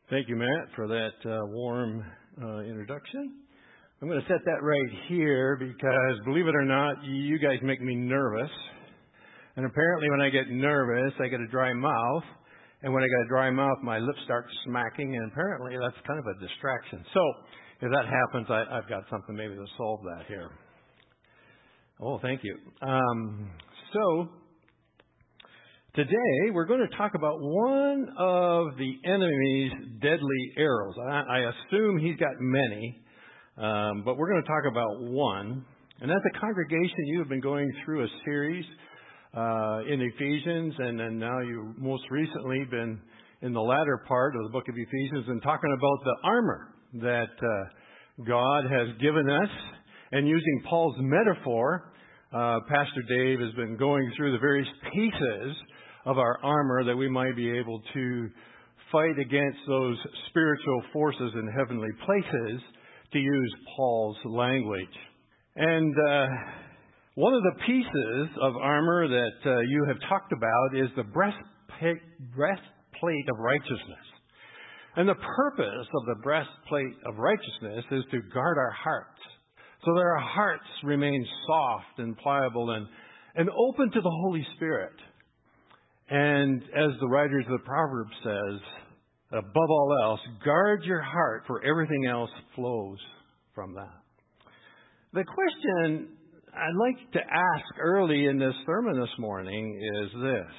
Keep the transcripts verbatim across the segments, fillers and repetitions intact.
Thank you, Matt, for that uh, warm uh, introduction. I'm going to set that right here because, believe it or not, you guys make me nervous. And apparently when I get nervous, I get a dry mouth. And when I get a dry mouth, my lips start smacking. And apparently that's kind of a distraction. So if that happens, I, I've got something maybe to solve that here. Oh, thank you. Um, so today we're going to talk about one of the enemy's deadly arrows. I, I assume he's got many. Um, but we're going to talk about one. And as a congregation, you have been going through a series uh, in Ephesians, and then now you've most recently been in the latter part of the book of Ephesians and talking about the armor that uh, God has given us. And using Paul's metaphor, uh, Pastor Dave has been going through the various pieces of our armor that we might be able to fight against those spiritual forces in heavenly places, to use Paul's language. And uh, one of the pieces of armor that uh, you have talked about is the breastplate, breastplate of righteousness. And the purpose of the breastplate of righteousness is to guard our hearts, so that our hearts remain soft and pliable and, and open to the Holy Spirit. And as the writer of the Proverbs says, above all else, guard your heart, for everything else flows from that. The question I'd like to ask early in this sermon this morning is this: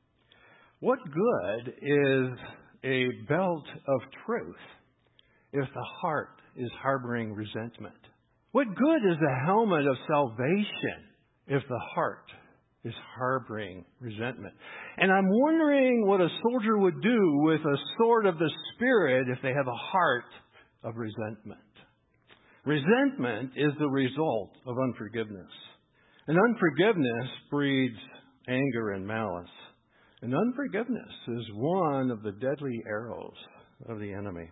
what good is a belt of truth if the heart is harboring resentment? What good is a helmet of salvation if the heart is harboring resentment? And I'm wondering what a soldier would do with a sword of the Spirit if they have a heart of resentment. Resentment is the result of unforgiveness. And unforgiveness breeds anger and malice. And unforgiveness is one of the deadly arrows of the enemy.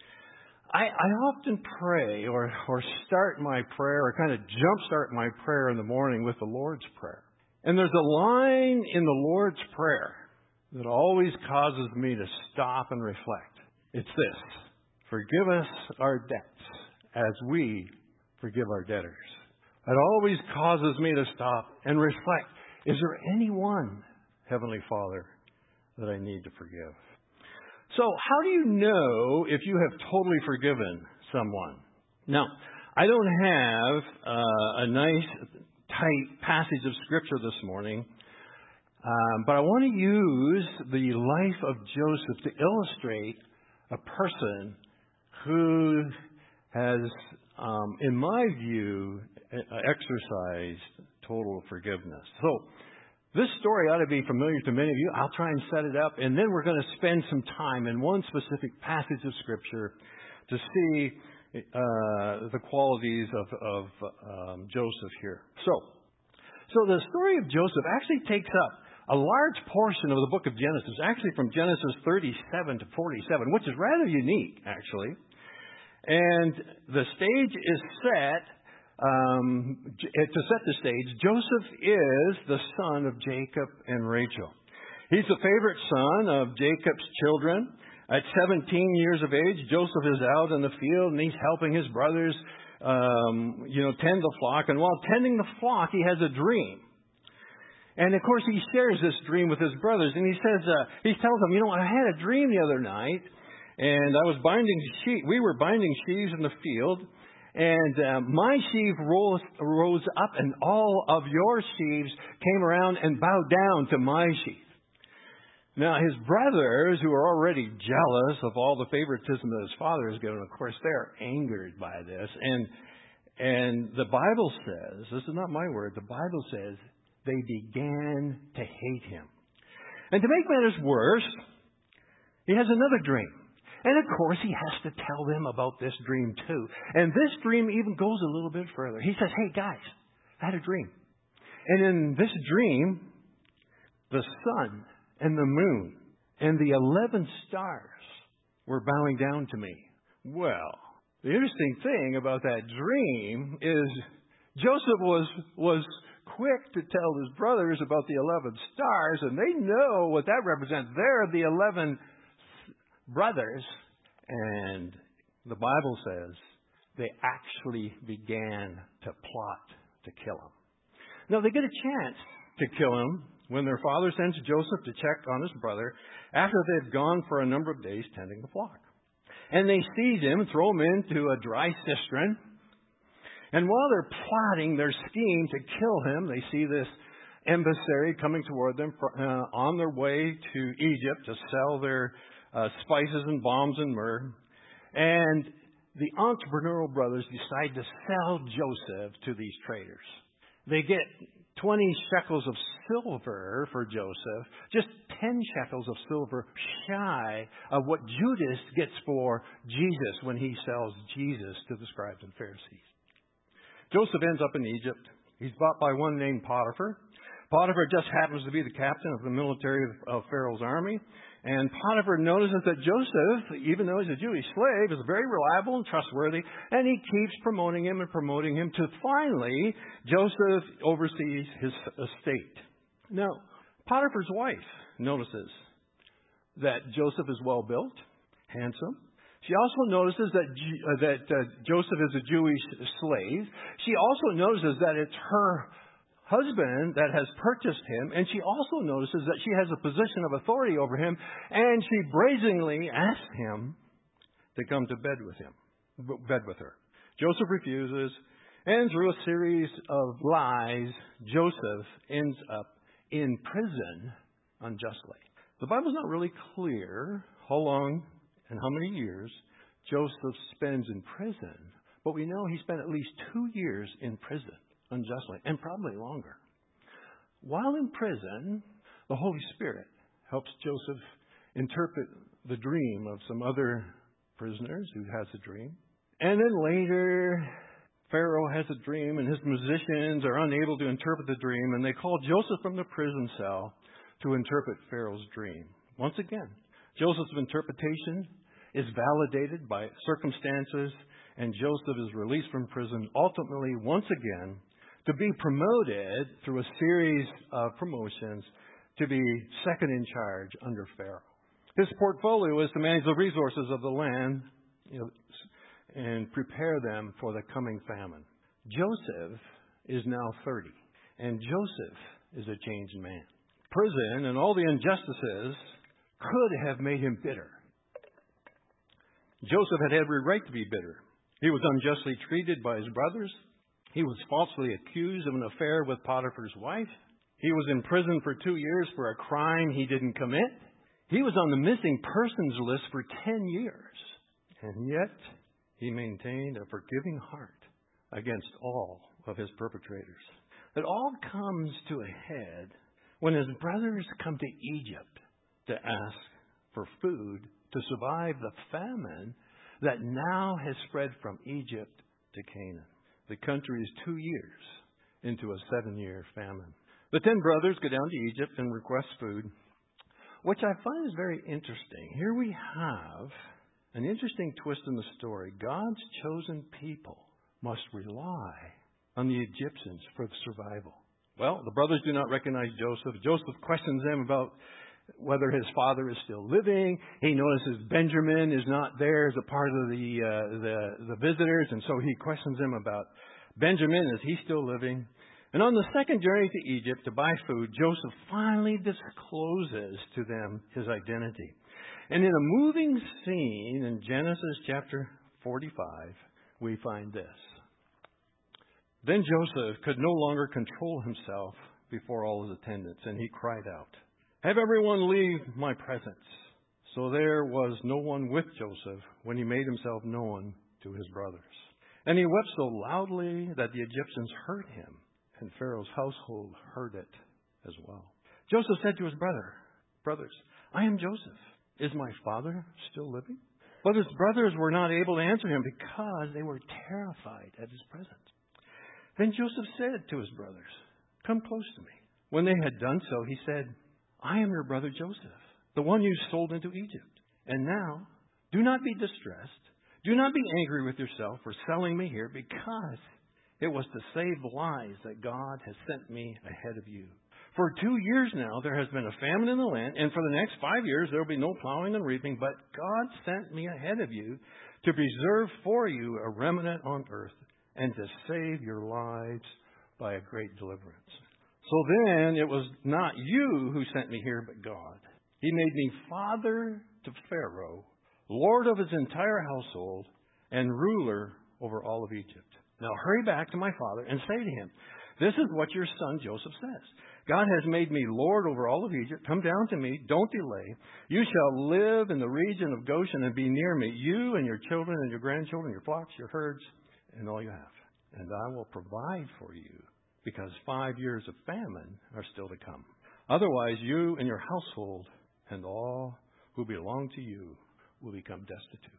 I, I often pray or, or start my prayer or kind of jumpstart my prayer in the morning with the Lord's Prayer. And there's a line in the Lord's Prayer that always causes me to stop and reflect. It's this: forgive us our debts as we forgive our debtors. It always causes me to stop and reflect. Is there anyone, Heavenly Father, that I need to forgive? So how do you know if you have totally forgiven someone? Now, I don't have uh, a nice tight passage of Scripture this morning, um, but I want to use the life of Joseph to illustrate a person who has, um, in my view, exercised total forgiveness. So this story ought to be familiar to many of you. I'll try and set it up, and then we're going to spend some time in one specific passage of Scripture to see Uh, the qualities of, of um, Joseph here. So, so the story of Joseph actually takes up a large portion of the book of Genesis, actually from Genesis thirty-seven to forty-seven, which is rather unique, actually. And the stage is set, um, to set the stage, Joseph is the son of Jacob and Rachel. He's the favorite son of Jacob's children. At seventeen years of age, Joseph is out in the field and he's helping his brothers, um, you know, tend the flock. And while tending the flock, he has a dream. And of course, he shares this dream with his brothers. And he says, uh, he tells them, you know, I had a dream the other night, and I was binding sheep. We were binding sheaves in the field, and uh, my sheaf rose, rose up, and all of your sheaves came around and bowed down to my sheaf. Now, his brothers, who are already jealous of all the favoritism that his father has given, of course, they're angered by this. And and the Bible says, this is not my word, the Bible says, they began to hate him. And to make matters worse, he has another dream. And of course, he has to tell them about this dream too. And this dream even goes a little bit further. He says, hey guys, I had a dream. And in this dream, the sun and the moon and the eleven stars were bowing down to me. Well, the interesting thing about that dream is Joseph was was quick to tell his brothers about the eleven stars, and they know what that represents. They're the eleven brothers And the Bible says they actually began to plot to kill him. Now, they get a chance to kill him when their father sends Joseph to check on his brother after they've gone for a number of days tending the flock. And they seize him and throw him into a dry cistern. And while they're plotting their scheme to kill him, they see this emissary coming toward them uh, on their way to Egypt to sell their uh, spices and balms and myrrh. And the entrepreneurial brothers decide to sell Joseph to these traders. They get twenty shekels of silver for Joseph, just ten shekels of silver shy of what Judas gets for Jesus when he sells Jesus to the scribes and Pharisees. Joseph ends up in Egypt. He's bought by one named Potiphar. Potiphar just happens to be the captain of the military of, of Pharaoh's army. And Potiphar notices that Joseph, even though he's a Jewish slave, is very reliable and trustworthy. And he keeps promoting him and promoting him to finally Joseph oversees his estate. Now, Potiphar's wife notices that Joseph is well built, handsome. She also notices that uh, that uh, Joseph is a Jewish slave. She also notices that it's her husband that has purchased him, and she also notices that she has a position of authority over him, and she brazenly asks him to come to bed with him, bed with her. Joseph refuses, and through a series of lies, Joseph ends up in prison unjustly. The Bible's not really clear how long and how many years Joseph spends in prison, but we know he spent at least two years in prison unjustly, and probably longer. While in prison, the Holy Spirit helps Joseph interpret the dream of some other prisoners who has a dream. And then later, Pharaoh has a dream, and his musicians are unable to interpret the dream, and they call Joseph from the prison cell to interpret Pharaoh's dream. Once again, Joseph's interpretation is validated by circumstances, and Joseph is released from prison, ultimately, once again, to be promoted through a series of promotions to be second in charge under Pharaoh. His portfolio is to manage the resources of the land, you know, and prepare them for the coming famine. Joseph is now thirty, and Joseph is a changed man. Prison and all the injustices could have made him bitter. Joseph had every right to be bitter. He was unjustly treated by his brothers. He was falsely accused of an affair with Potiphar's wife. He was in prison for two years for a crime he didn't commit. He was on the missing persons list for ten years. And yet, he maintained a forgiving heart against all of his perpetrators. It all comes to a head when his brothers come to Egypt to ask for food to survive the famine that now has spread from Egypt to Canaan. The country is two years into a seven-year famine. The ten brothers go down to Egypt and request food, which I find is very interesting. Here we have an interesting twist in the story. God's chosen people must rely on the Egyptians for survival. Well, the brothers do not recognize Joseph. Joseph questions them about whether his father is still living. He notices Benjamin is not there as a part of the, uh, the the visitors, and so he questions them about Benjamin. Is he still living? And on the second journey to Egypt to buy food, Joseph finally discloses to them his identity. And in a moving scene in Genesis chapter forty-five, we find this. Then Joseph could no longer control himself before all his attendants, and he cried out, "Have everyone leave my presence." So there was no one with Joseph when he made himself known to his brothers. And he wept so loudly that the Egyptians heard him, and Pharaoh's household heard it as well. Joseph said to his brother, brothers, "I am Joseph. Is my father still living?" But his brothers were not able to answer him because they were terrified at his presence. Then Joseph said to his brothers, "Come close to me." When they had done so, he said, "I am your brother Joseph, the one you sold into Egypt. And now, do not be distressed. Do not be angry with yourself for selling me here, because it was to save lives that God has sent me ahead of you. For two years now there has been a famine in the land, and for the next five years there will be no plowing and reaping, but God sent me ahead of you to preserve for you a remnant on earth and to save your lives by a great deliverance. So then it was not you who sent me here, but God. He made me father to Pharaoh, lord of his entire household, and ruler over all of Egypt. Now hurry back to my father and say to him, this is what your son Joseph says. God has made me lord over all of Egypt. Come down to me. Don't delay. You shall live in the region of Goshen and be near me, you and your children and your grandchildren, your flocks, your herds, and all you have. And I will provide for you, because five years of famine are still to come. Otherwise, you and your household and all who belong to you will become destitute.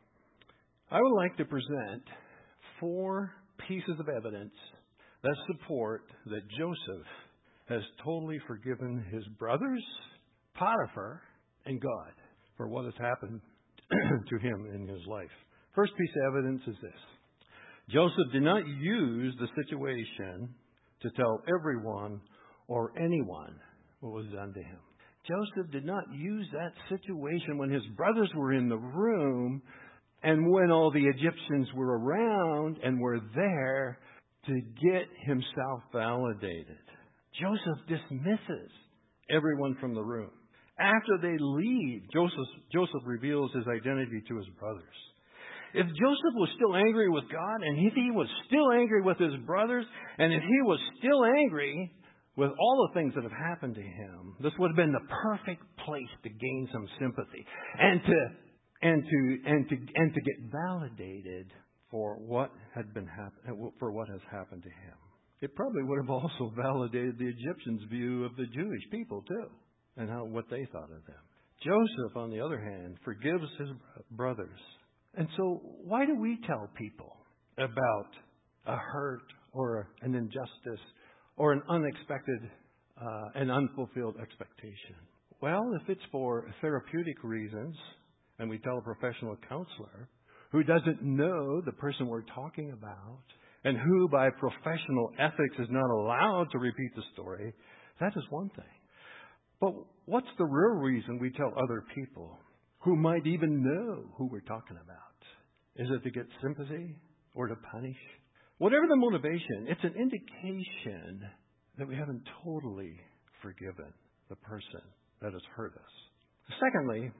I would like to present four pieces of evidence that support that Joseph has totally forgiven his brothers, Potiphar, and God for what has happened to him in his life. First piece of evidence is this. Joseph did not use the situation to tell everyone or anyone what was done to him. Joseph did not use that situation when his brothers were in the room and when all the Egyptians were around and were there to get himself validated. Joseph dismisses everyone from the room. After they leave, Joseph, Joseph reveals his identity to his brothers. If Joseph was still angry with God, and if he was still angry with his brothers, and if he was still angry with all the things that have happened to him, this would have been the perfect place to gain some sympathy and to and to and to and to get validated for what had been happen, for what has happened to him. It probably would have also validated the Egyptians' view of the Jewish people too, and how what they thought of them. Joseph, on the other hand, forgives his brothers. And so why do we tell people about a hurt or an injustice or an unexpected uh, and unfulfilled expectation? Well, if it's for therapeutic reasons, and we tell a professional counselor who doesn't know the person we're talking about, and who by professional ethics is not allowed to repeat the story, that is one thing. But what's the real reason we tell other people who might even know who we're talking about? Is it to get sympathy or to punish? Whatever the motivation, it's an indication that we haven't totally forgiven the person that has hurt us. Secondly,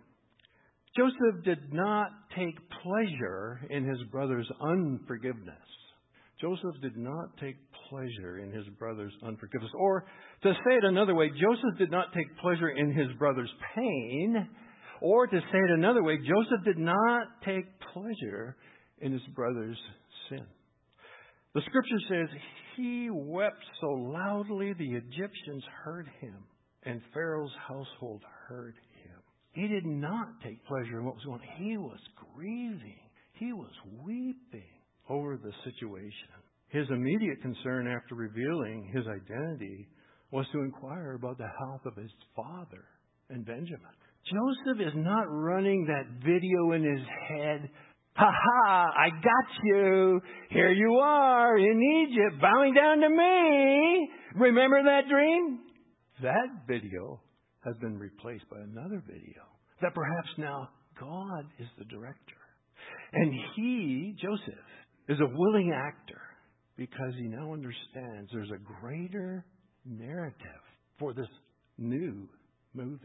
Joseph did not take pleasure in his brother's unforgiveness. Joseph did not take pleasure in his brother's unforgiveness. Or, to say it another way, Joseph did not take pleasure in his brother's pain. Or, to say it another way, Joseph did not take pleasure in his brother's sin. The Scripture says, he wept so loudly the Egyptians heard him, and Pharaoh's household heard him. He did not take pleasure in what was going on. He was grieving. He was weeping over the situation. His immediate concern after revealing his identity was to inquire about the health of his father and Benjamin. Joseph is not running that video in his head. Ha ha, I got you. Here you are in Egypt bowing down to me. Remember that dream? That video has been replaced by another video that perhaps now God is the director. And he, Joseph, is a willing actor because he now understands there's a greater narrative for this new movie.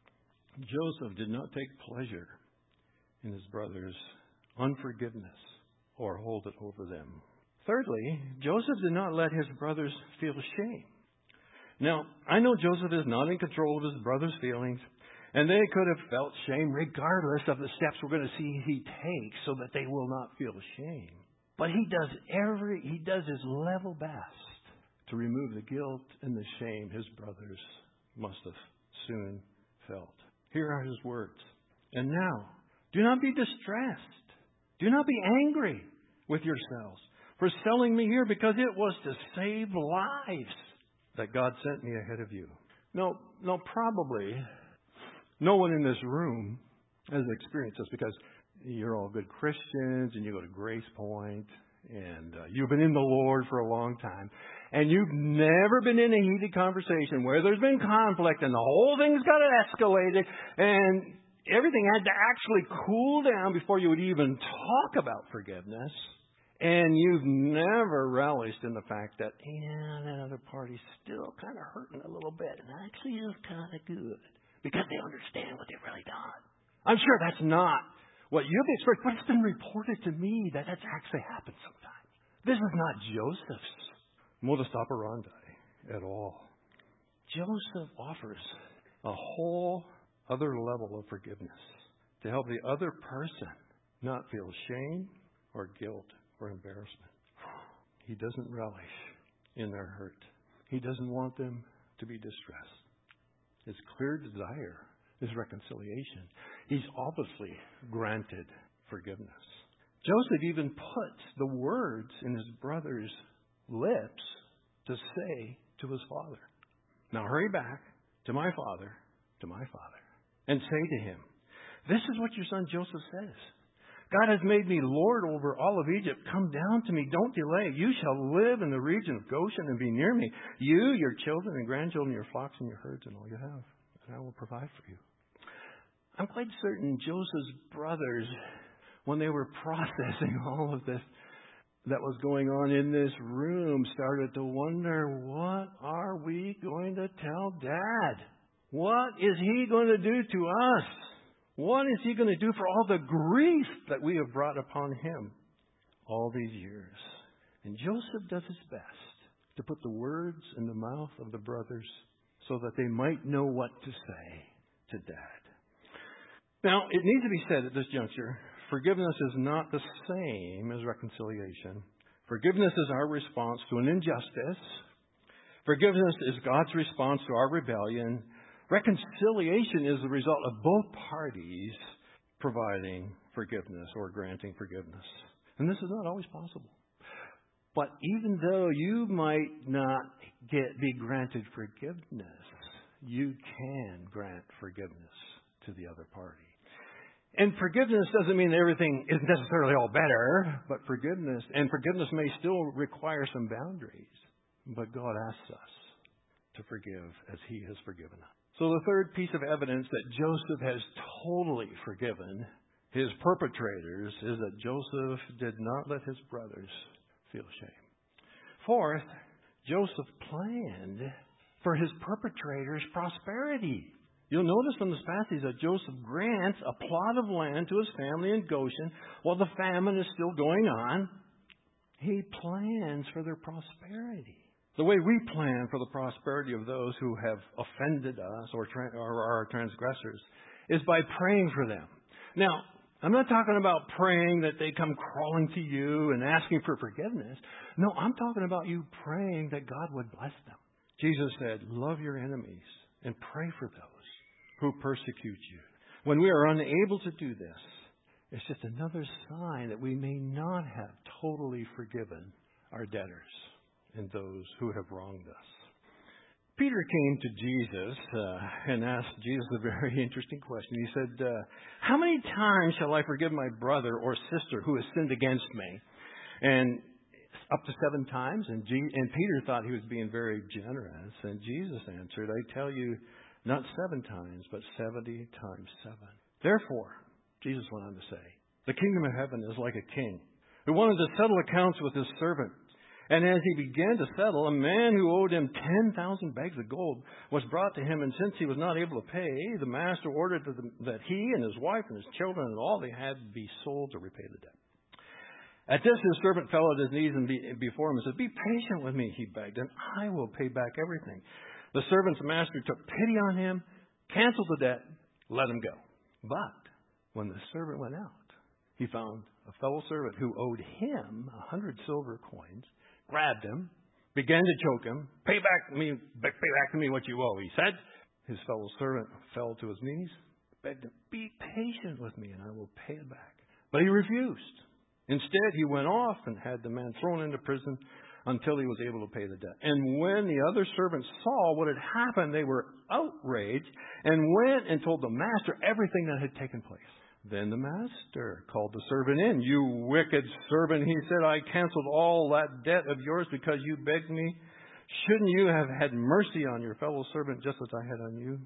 Joseph did not take pleasure in his brothers' unforgiveness or hold it over them. Thirdly, Joseph did not let his brothers feel shame. Now, I know Joseph is not in control of his brothers' feelings, and they could have felt shame regardless of the steps we're going to see he takes so that they will not feel shame. But he does every he does his level best to remove the guilt and the shame his brothers must have soon felt. Here are his words. And now, do not be distressed. Do not be angry with yourselves for selling me here, because it was to save lives that God sent me ahead of you. No, no, probably no one in this room has experienced this, because you're all good Christians and you go to Grace Point and uh, you've been in the Lord for a long time, and you've never been in a heated conversation where there's been conflict and the whole thing's got escalated and everything had to actually cool down before you would even talk about forgiveness, and you've never relished in the fact that, yeah, that other party's still kind of hurting a little bit, and actually is kind of good because they understand what they've really done. I'm sure that's not what you've experienced, but it's been reported to me that that's actually happened sometimes. This is not Joseph's modus operandi at all. Joseph offers a whole other level of forgiveness to help the other person not feel shame or guilt or embarrassment. He doesn't relish in their hurt. He doesn't want them to be distressed. His clear desire is reconciliation. He's obviously granted forgiveness. Joseph even puts the words in his brother's lips to say to his father, "Now hurry back to my father, to my father, and say to him, this is what your son Joseph says. God has made me Lord over all of Egypt. Come down to me. Don't delay. You shall live in the region of Goshen and be near me. You, your children and grandchildren, your flocks and your herds and all you have. And I will provide for you." I'm quite certain Joseph's brothers, when they were processing all of this that was going on in this room, started to wonder, what are we going to tell Dad? What is he going to do to us? What is he going to do for all the grief that we have brought upon him all these years? And Joseph does his best to put the words in the mouth of the brothers so that they might know what to say to Dad. Now, it needs to be said at this juncture, forgiveness is not the same as reconciliation. Forgiveness is our response to an injustice. Forgiveness is God's response to our rebellion. Reconciliation is the result of both parties providing forgiveness or granting forgiveness. And this is not always possible. But even though you might not get be granted forgiveness, you can grant forgiveness to the other party. And forgiveness doesn't mean everything is necessarily all better, but forgiveness, and forgiveness may still require some boundaries. But God asks us to forgive as He has forgiven us. So the third piece of evidence that Joseph has totally forgiven his perpetrators is that Joseph did not let his brothers feel shame. Fourth, Joseph planned for his perpetrators' prosperity. You'll notice from this passage that Joseph grants a plot of land to his family in Goshen while the famine is still going on. He plans for their prosperity. The way we plan for the prosperity of those who have offended us or, tra- or are transgressors is by praying for them. Now, I'm not talking about praying that they come crawling to you and asking for forgiveness. No, I'm talking about you praying that God would bless them. Jesus said, love your enemies and pray for those who persecute you. When we are unable to do this, it's just another sign that we may not have totally forgiven our debtors and those who have wronged us. Peter came to Jesus uh, and asked Jesus a very interesting question. He said, uh, how many times shall I forgive my brother or sister who has sinned against me? And up to seven times. And, G- and Peter thought he was being very generous. And Jesus answered, I tell you, not seven times, but seventy times seven. Therefore, Jesus went on to say, the kingdom of heaven is like a king who wanted to settle accounts with his servant. And as he began to settle, a man who owed him ten thousand bags of gold was brought to him. And since he was not able to pay, the master ordered that he and his wife and his children and all they had be sold to repay the debt. At this, his servant fell at his knees and be, before him and said, be patient with me, he begged, and I will pay back everything. The servant's master took pity on him, canceled the debt, let him go. But when the servant went out, he found a fellow servant who owed him a hundred silver coins, grabbed him, began to choke him. Pay back to me, pay back to me what you owe, he said. His fellow servant fell to his knees, begged him, be patient with me and I will pay it back. But he refused. Instead, he went off and had the man thrown into prison until he was able to pay the debt. And when the other servants saw what had happened, they were outraged and went and told the master everything that had taken place. Then the master called the servant in. You wicked servant, he said, I canceled all that debt of yours because you begged me. Shouldn't you have had mercy on your fellow servant just as I had on you?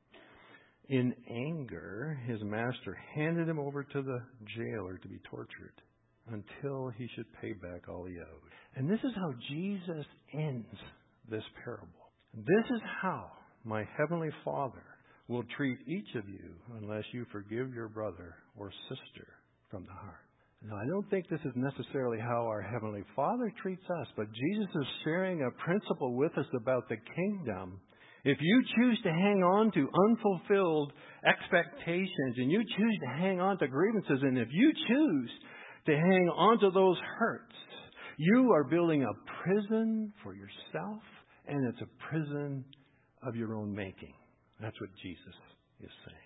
In anger, his master handed him over to the jailer to be tortured until he should pay back all he owed. And this is how Jesus ends this parable. This is how my heavenly Father will treat each of you unless you forgive your brother or sister from the heart. Now, I don't think this is necessarily how our Heavenly Father treats us, but Jesus is sharing a principle with us about the kingdom. If you choose to hang on to unfulfilled expectations, and you choose to hang on to grievances, and if you choose to hang on to those hurts, you are building a prison for yourself, and it's a prison of your own making. That's what Jesus is saying.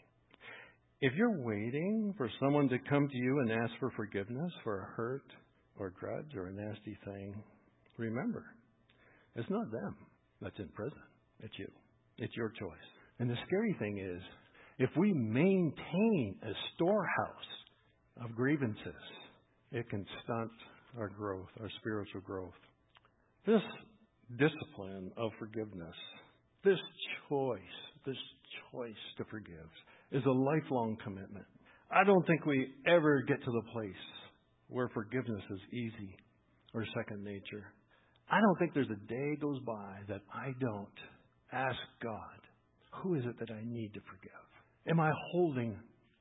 If you're waiting for someone to come to you and ask for forgiveness for a hurt or grudge or a nasty thing, remember, it's not them that's in prison. It's you. It's your choice. And the scary thing is, if we maintain a storehouse of grievances, it can stunt our growth, our spiritual growth. This discipline of forgiveness, this choice, this choice to forgive, is a lifelong commitment. I don't think we ever get to the place where forgiveness is easy or second nature. I don't think there's a day goes by that I don't ask God, who is it that I need to forgive? Am I holding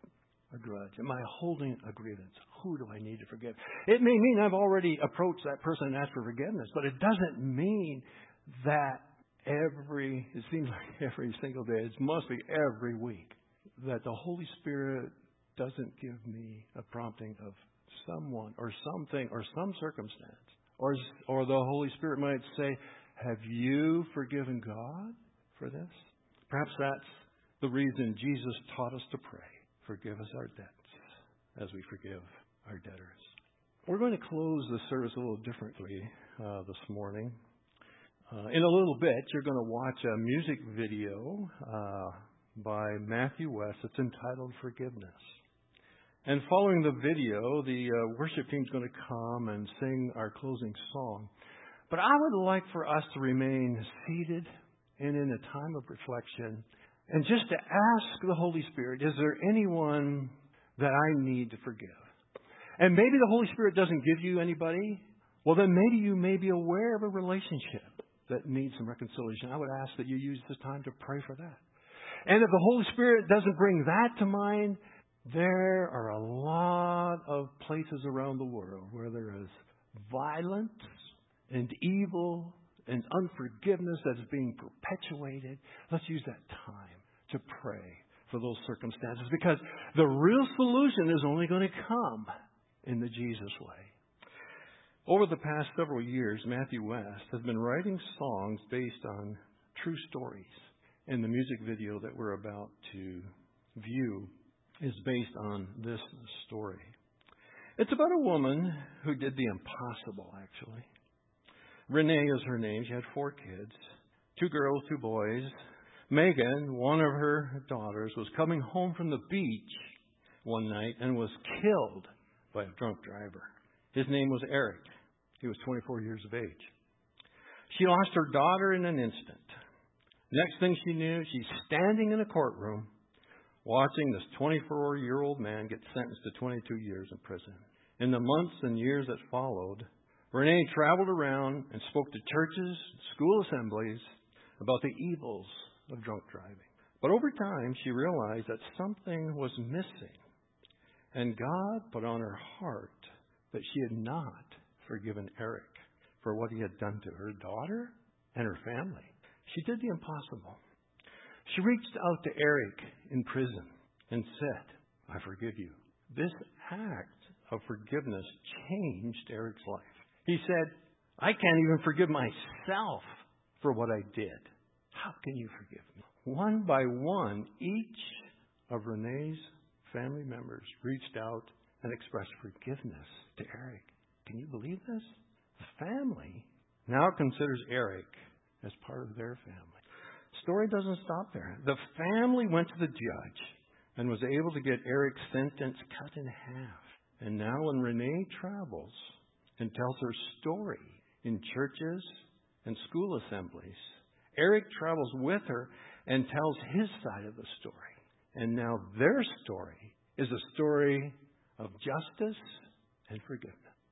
a grudge? Am I holding a grievance? Who do I need to forgive? It may mean I've already approached that person and asked for forgiveness, but it doesn't mean that every, it seems like every single day, it must be every week, that the Holy Spirit doesn't give me a prompting of someone or something or some circumstance. Or, or the Holy Spirit might say, have you forgiven God for this? Perhaps that's the reason Jesus taught us to pray. Forgive us our debts as we forgive our debtors. We're going to close the service a little differently uh, this morning. Uh, in a little bit, you're going to watch a music video uh, by Matthew West. It's entitled Forgiveness. And following the video, the uh, worship team's going to come and sing our closing song. But I would like for us to remain seated and in a time of reflection and just to ask the Holy Spirit, is there anyone that I need to forgive? And maybe the Holy Spirit doesn't give you anybody. Well, then maybe you may be aware of a relationship that needs some reconciliation. I would ask that you use this time to pray for that. And if the Holy Spirit doesn't bring that to mind, there are a lot of places around the world where there is violence and evil and unforgiveness that is being perpetuated. Let's use that time to pray for those circumstances, because the real solution is only going to come in the Jesus way. Over the past several years, Matthew West has been writing songs based on true stories. And the music video that we're about to view is based on this story. It's about a woman who did the impossible, actually. Renee is her name. She had four kids, two girls, two boys. Megan, one of her daughters, was coming home from the beach one night and was killed by a drunk driver. His name was Eric. He was twenty-four years of age. She lost her daughter in an instant. Next thing she knew, she's standing in a courtroom watching this twenty-four-year-old man get sentenced to twenty-two years in prison. In the months and years that followed, Renee traveled around and spoke to churches, school assemblies about the evils of drunk driving. But over time, she realized that something was missing. And God put on her heart that she had not forgiven Eric for what he had done to her daughter and her family. She did the impossible. She reached out to Eric in prison and said, I forgive you. This act of forgiveness changed Eric's life. He said, I can't even forgive myself for what I did. How can you forgive me? One by one, each of Renee's family members reached out and expressed forgiveness to Eric. Can you believe this? The family now considers Eric as part of their family. The story doesn't stop there. The family went to the judge and was able to get Eric's sentence cut in half. And now when Renee travels and tells her story in churches and school assemblies, Eric travels with her and tells his side of the story. And now their story is a story of justice and forgiveness.